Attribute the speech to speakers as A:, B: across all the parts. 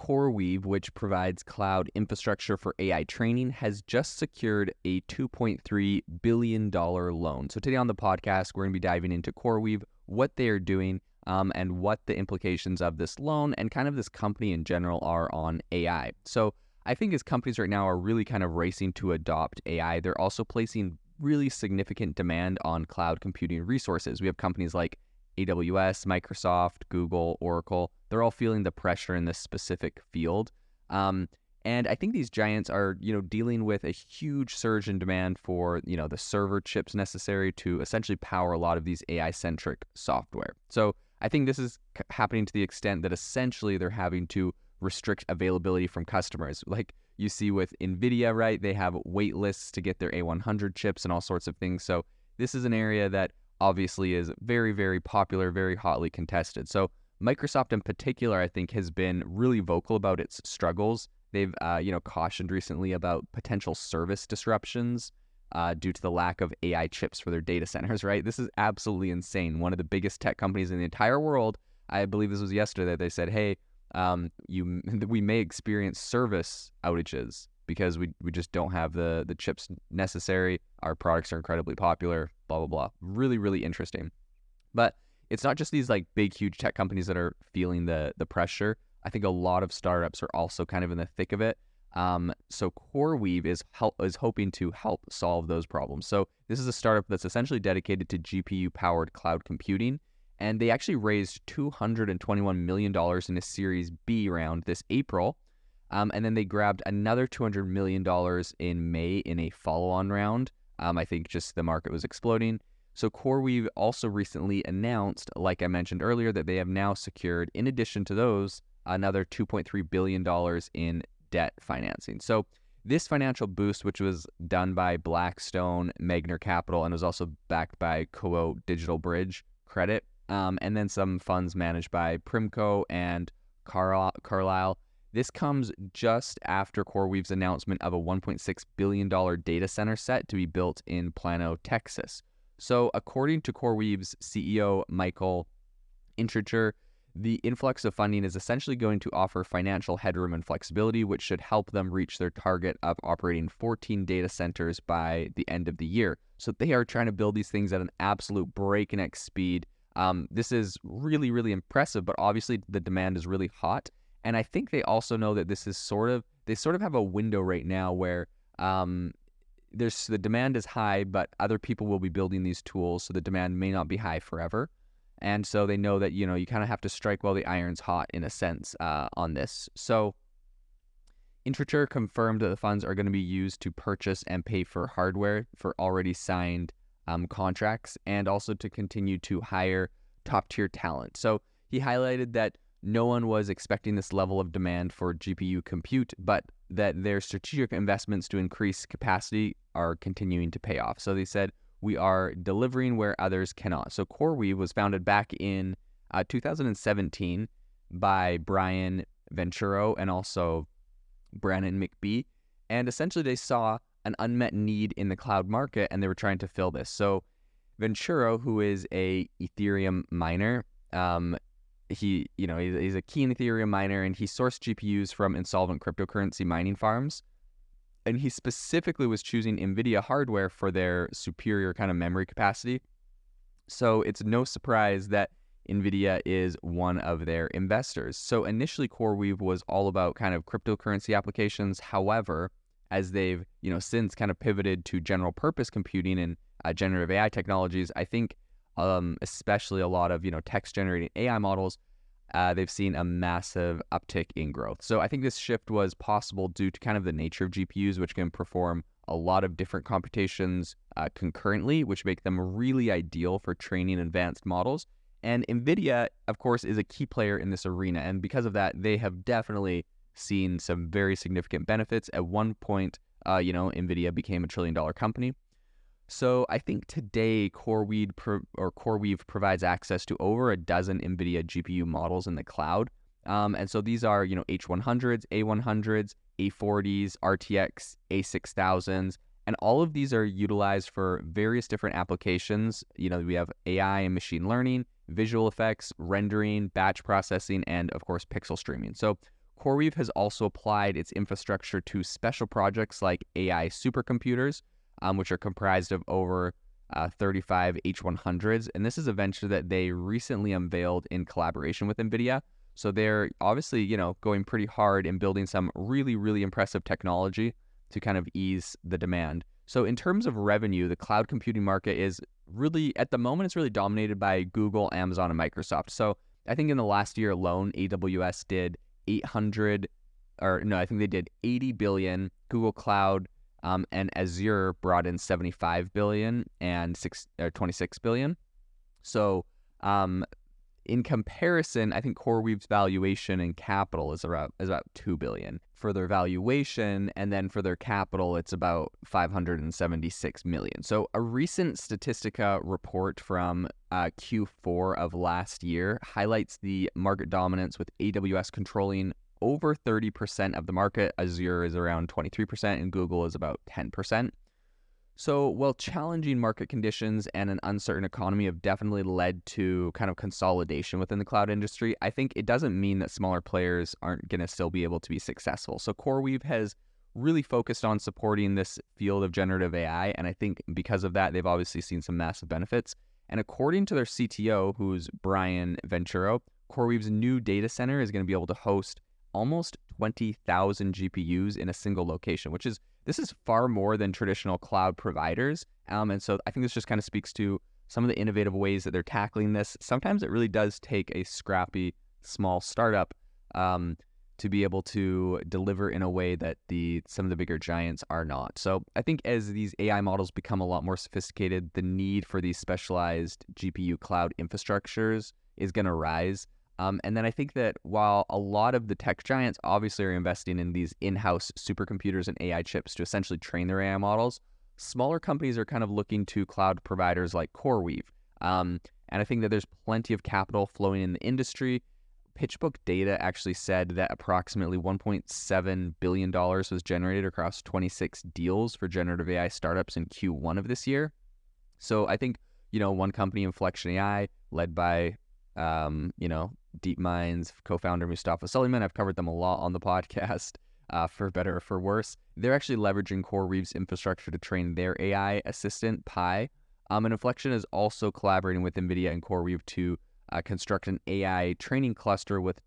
A: CoreWeave, which provides cloud infrastructure for AI training, has just secured a $2.3 billion loan. So today on the podcast, we're going to be diving into CoreWeave, what they are doing, and what the implications of this loan and kind of this company in general are on AI. So I think as companies right now are really kind of racing to adopt AI, they're also placing really significant demand on cloud computing resources. We have companies like AWS, Microsoft, Google, Oracle. They're all feeling the pressure in this specific field. And I think these giants are, dealing with a huge surge in demand for, the server chips necessary to essentially power a lot of these AI-centric software. So I think this is happening to the extent that essentially they're having to restrict availability from customers. Like you see with NVIDIA, right? They have wait lists to get their A100 chips and all sorts of things. So this is an area that obviously is very, very popular, very hotly contested. So Microsoft in particular, I think, has been really vocal about its struggles. They've, cautioned recently about potential service disruptions due to the lack of AI chips for their data centers, right? This is absolutely insane. One of the biggest tech companies in the entire world, I believe this was yesterday, they said, hey, we may experience service outages because we just don't have the chips necessary. Our products are incredibly popular, blah, blah, blah. Really, really interesting. But it's not just these like big, huge tech companies that are feeling the pressure. I think a lot of startups are also kind of in the thick of it. So CoreWeave is hoping to help solve those problems. So this is a startup that's essentially dedicated to GPU-powered cloud computing. And they actually raised $221 million in a Series B round this April. And then they grabbed another $200 million in May in a follow-on round. I think just the market was exploding. So CoreWeave also recently announced, like I mentioned earlier, that they have now secured, in addition to those, another $2.3 billion in debt financing. So this financial boost, which was done by Blackstone, Magner Capital, and was also backed by Koho Digital Bridge Credit, and then some funds managed by Primco and Carlyle. This comes just after CoreWeave's announcement of a $1.6 billion data center set to be built in Plano, Texas. So according to CoreWeave's CEO, Michael Intrager, the influx of funding is essentially going to offer financial headroom and flexibility, which should help them reach their target of operating 14 data centers by the end of the year. So they are trying to build these things at an absolute breakneck speed. This is really, really impressive, but obviously the demand is really hot. And I think they also know that this is they sort of have a window right now where the demand is high, but other people will be building these tools, so the demand may not be high forever. And so they know that, you kind of have to strike while the iron's hot in a sense on this. So Intrature confirmed that the funds are going to be used to purchase and pay for hardware for already signed contracts and also to continue to hire top-tier talent. So he highlighted that no one was expecting this level of demand for GPU compute, but that their strategic investments to increase capacity are continuing to pay off. So they said, we are delivering where others cannot. So CoreWeave was founded back in 2017 by Brian Venturo and also Brandon McBee. And essentially they saw an unmet need in the cloud market and they were trying to fill this. So Venturo, who is a Ethereum miner, he's a keen Ethereum miner and he sourced GPUs from insolvent cryptocurrency mining farms. And he specifically was choosing NVIDIA hardware for their superior kind of memory capacity. So it's no surprise that NVIDIA is one of their investors. So initially CoreWeave was all about kind of cryptocurrency applications. However, as they've, since kind of pivoted to general purpose computing and generative AI technologies, I think especially a lot of, text generating AI models, they've seen a massive uptick in growth. So I think this shift was possible due to kind of the nature of GPUs, which can perform a lot of different computations concurrently, which make them really ideal for training advanced models. And NVIDIA, of course, is a key player in this arena. And because of that, they have definitely seen some very significant benefits. At one point, NVIDIA became $1 trillion company. So I think today CoreWeave provides access to over a dozen NVIDIA GPU models in the cloud. And so these are, H100s, A100s, A40s, RTX, A6000s, and all of these are utilized for various different applications. We have AI and machine learning, visual effects, rendering, batch processing, and of course, pixel streaming. So CoreWeave has also applied its infrastructure to special projects like AI supercomputers, which are comprised of over 35 H100s. And this is a venture that they recently unveiled in collaboration with NVIDIA. So they're obviously, going pretty hard in building some really, really impressive technology to kind of ease the demand. So in terms of revenue, the cloud computing market is really, at the moment, it's really dominated by Google, Amazon, and Microsoft. So I think in the last year alone, AWS did they did 80 billion. Google Cloud and Azure brought in 75 billion and 26 billion. So in comparison, I think CoreWeave's valuation and capital is about 2 billion for their valuation, and then for their capital, it's about 576 million. So a recent Statistica report from Q4 of last year highlights the market dominance, with AWS controlling over 30% of the market. Azure is around 23%, and Google is about 10%. So while challenging market conditions and an uncertain economy have definitely led to kind of consolidation within the cloud industry, I think it doesn't mean that smaller players aren't going to still be able to be successful. So CoreWeave has really focused on supporting this field of generative AI, and I think because of that, they've obviously seen some massive benefits. And according to their CTO, who's Brian Venturo, CoreWeave's new data center is going to be able to host almost 20,000 GPUs in a single location, this is far more than traditional cloud providers. And so I think this just kind of speaks to some of the innovative ways that they're tackling this. Sometimes it really does take a scrappy, small startup to be able to deliver in a way that some of the bigger giants are not. So I think as these AI models become a lot more sophisticated, the need for these specialized GPU cloud infrastructures is going to rise. And then I think that while a lot of the tech giants obviously are investing in these in-house supercomputers and AI chips to essentially train their AI models, smaller companies are kind of looking to cloud providers like CoreWeave. And I think that there's plenty of capital flowing in the industry. PitchBook Data actually said that approximately $1.7 billion was generated across 26 deals for generative AI startups in Q1 of this year. So I think, one company, Inflection AI, led by, DeepMind's co-founder Mustafa Suleyman, I've covered them a lot on the podcast, for better or for worse. They're actually leveraging CoreWeave's infrastructure to train their AI assistant, Pi. And Inflection is also collaborating with NVIDIA and CoreWeave to construct an AI training cluster with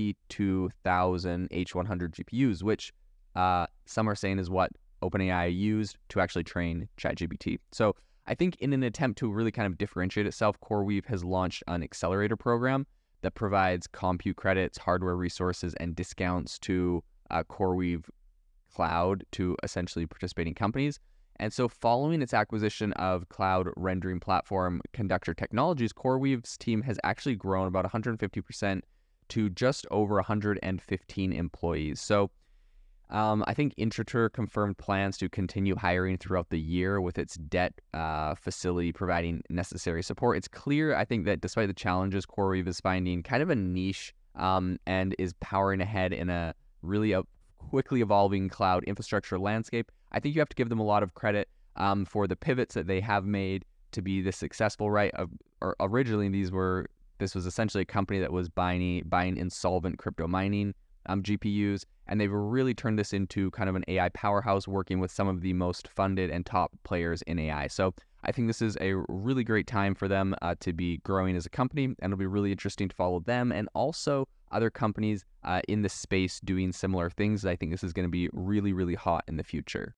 A: 22,000 H100 GPUs, which some are saying is what OpenAI used to actually train ChatGPT. So I think in an attempt to really kind of differentiate itself, CoreWeave has launched an accelerator program that provides compute credits, hardware resources, and discounts to CoreWeave Cloud to essentially participating companies. And so following its acquisition of cloud rendering platform Conductor Technologies, CoreWeave's team has actually grown about 150% to just over 115 employees. So I think Intratur confirmed plans to continue hiring throughout the year, with its debt facility providing necessary support. It's clear, I think, that despite the challenges, CoreWeave is finding kind of a niche and is powering ahead in a really quickly evolving cloud infrastructure landscape. I think you have to give them a lot of credit for the pivots that they have made to be this successful, right? Originally, this was essentially a company that was buying insolvent crypto mining GPUs, and they've really turned this into kind of an AI powerhouse, working with some of the most funded and top players in AI. So I think this is a really great time for them to be growing as a company, and it'll be really interesting to follow them and also other companies in the space doing similar things. I think this is going to be really, really hot in the future.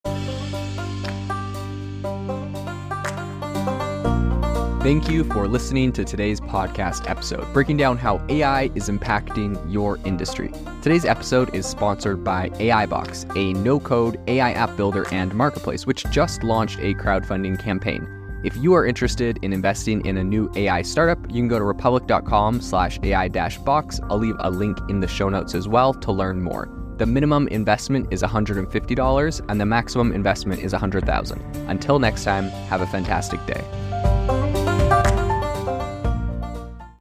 A: Thank you for listening to today's podcast episode, breaking down how AI is impacting your industry. Today's episode is sponsored by AIbox, a no-code AI app builder and marketplace, which just launched a crowdfunding campaign. If you are interested in investing in a new AI startup, you can go to republic.com/AI-box. I'll leave a link in the show notes as well to learn more. The minimum investment is $150 and the maximum investment is $100,000. Until next time, have a fantastic day.